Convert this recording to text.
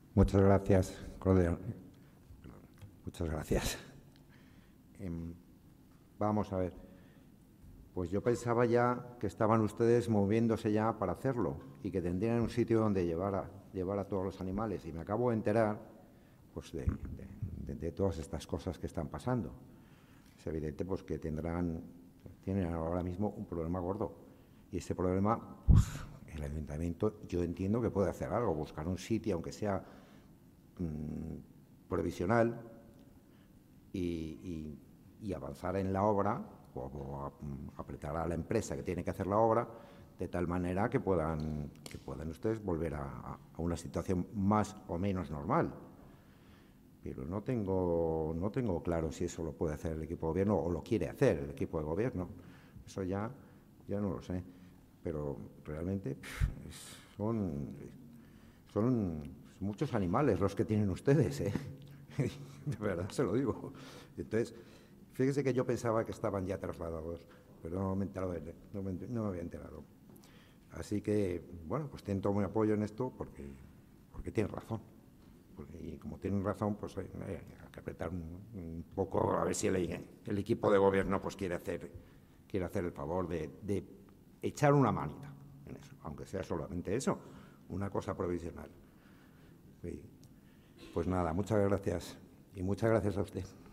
Muchas gracias, Claudia. Muchas gracias. Vamos a ver. Pues yo pensaba ya que estaban ustedes moviéndose ya para hacerlo y que tendrían un sitio donde llevar a todos los animales. Y me acabo de enterar pues, de todas estas cosas que están pasando. Es evidente pues, que tienen ahora mismo un problema gordo. Y ese problema, pues, el ayuntamiento, yo entiendo que puede hacer algo, buscar un sitio, aunque sea provisional, y avanzar en la obra o apretar a la empresa que tiene que hacer la obra de tal manera que puedan ustedes volver a una situación más o menos normal. Pero no tengo claro si eso lo puede hacer el equipo de gobierno o lo quiere hacer el equipo de gobierno. Eso ya no lo sé. Pero realmente son muchos animales los que tienen ustedes, ¿eh? De verdad se lo digo. Entonces, fíjese que yo pensaba que estaban ya trasladados, pero no me había enterado. Así que, bueno, pues tienen todo mi apoyo en esto porque tienen razón. Y como tienen razón, pues hay que apretar un poco a ver si el equipo de gobierno pues quiere hacer el favor de echar una manita en eso, aunque sea solamente eso, una cosa provisional. Pues nada, muchas gracias y muchas gracias a usted.